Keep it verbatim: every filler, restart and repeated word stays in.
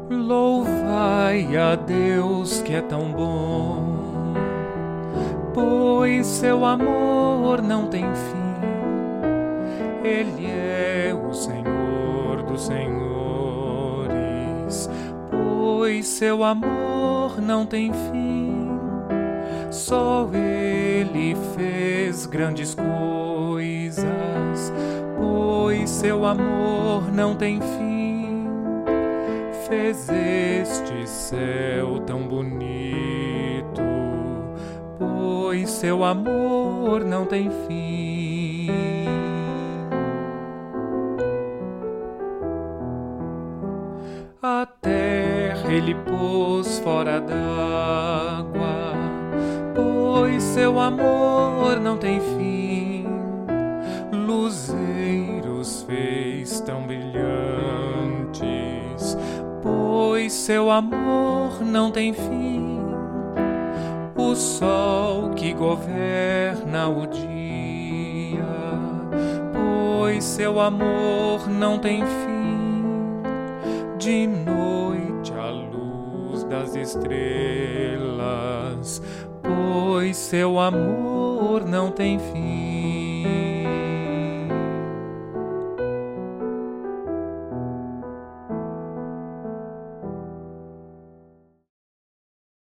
Louvai a Deus que é tão bom, pois seu amor não tem fim. Ele é o Senhor dos senhores, pois seu amor não tem fim. Só Ele fez grandes coisas, pois seu amor não tem fim. Fez este céu tão bonito, pois seu amor não tem fim. A terra Ele pôs fora d'água, pois seu amor não tem fim. Luzeiros fez tão brilhantes, pois seu amor não tem fim. O sol que governa o dia, pois seu amor não tem fim. De noite a luz das estrelas, pois seu amor não tem fim.